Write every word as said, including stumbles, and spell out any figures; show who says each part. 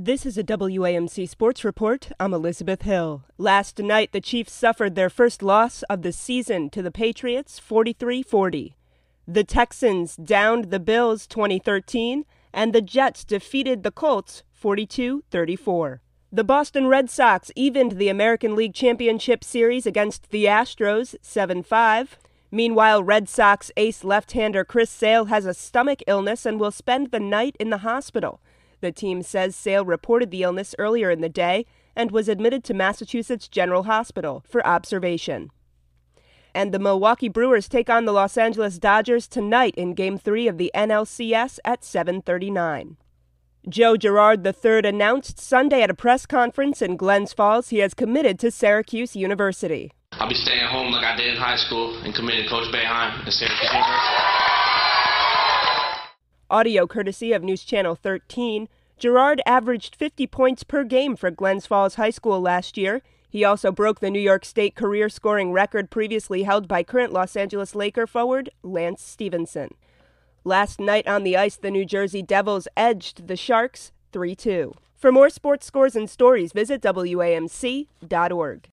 Speaker 1: This is a W A M C Sports Report. I'm Elizabeth Hill. Last night, the Chiefs suffered their first loss of the season to the Patriots, forty-three forty. The Texans downed the Bills twenty thirteen, and the Jets defeated the Colts forty-two thirty-four. The Boston Red Sox evened the American League Championship Series against the Astros seven five. Meanwhile, Red Sox ace left-hander Chris Sale has a stomach illness and will spend the night in the hospital. The team says Sale reported the illness earlier in the day and was admitted to Massachusetts General Hospital for observation. And the Milwaukee Brewers take on the Los Angeles Dodgers tonight in Game three of the N L C S at seven thirty-nine. Joe Girard the third announced Sunday at a press conference in Glens Falls he has committed to Syracuse University.
Speaker 2: I'll be staying home like I did in high school and committed to Coach Boeheim at Syracuse University.
Speaker 1: Audio courtesy of News Channel thirteen, Girard averaged fifty points per game for Glens Falls High School last year. He also broke the New York State career scoring record previously held by current Los Angeles Laker forward Lance Stephenson. Last night on the ice, the New Jersey Devils edged the Sharks three two. For more sports scores and stories, visit W A M C dot org.